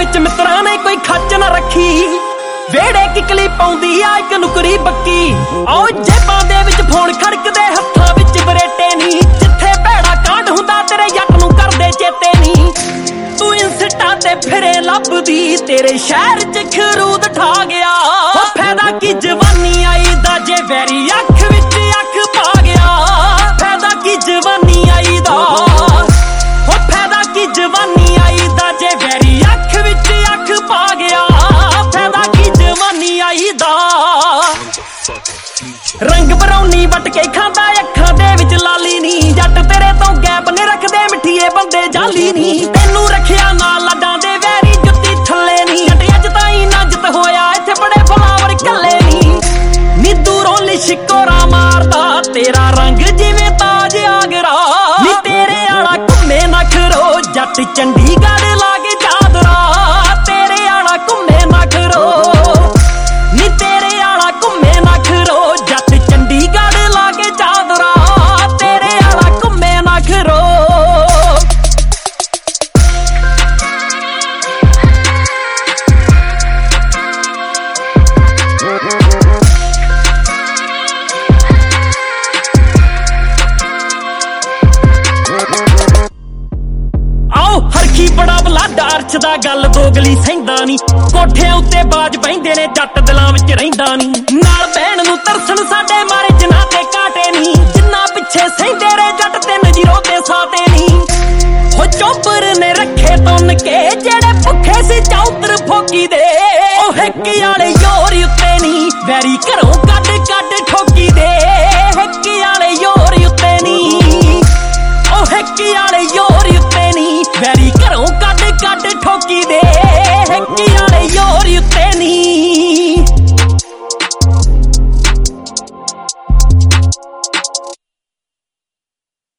विच मित्रां ने कोई खच ना रखी वेड़े किकली पाउंदी आ इक नुकरी बक्की आओ जेबां दे विच फोन खड़कदे हत्थां विच बरेटे नी जिथे भैड़ा कांड हुंदा तेरे जट नूं करदे चेते नी तू इंस्टा ते फिरे लभदी तेरे शहर च खरूद ठा गया ओ फायदा की जवानी आई दा जे वैरी अख विच अख पा गया फायदा की जवानी आई दा ओ फायदा की जवानी आई दा जे वैरी अख विच अख पा गया फायदा की जवानी आई दा रंग बरौनी वट के खांदा अखां दे विच लाली नी जट तेरे तो गैप ने रखदे मिठिए बंदे जाली नी तैनू रखिया नाल लड्डां दे वैरी जुत्ती थल्ले नी अट अज ताईं नजत होया इत्थे बड़े फलावर कल्ले नी दूरों लिशकोरा मारदा तेरा रंग जिवें ताज आगरा नी तेरे आला घुम्मे ना खरो जट चंडीगढ़ लागे चादरा तेरे आला घुम्मे ना खरो नी तेरे आला घुम्मे ना खरो जट चंडीगढ़ लागे चादरा तेरे आला घुम्मे ना खरो आओ हरखी बड़ा बलाडा अर्च दा गल दोगली सहिंदा नी कोठियां उत्ते बाज बहिंदे ने जट दिलां विच रहिंदा नी नाल बहन नूं तरसन साडे मारे जनां ते काटे नी जिन्ना पिछे सहिंदे रे जट ते नजीरों ते साते नी हो चोपर ने रखे तुन के जेड़े भुखे सी चौतर फोकी दे ओ हिक्की आले योर उत्ते नी वैरी घरों कड कड ठोकी दे हिक्की आले योर उत्ते नी ओ हिक्की आले योर उत्ते नी वैरी घरों कड कड ठोकी दे हिक्की आले योर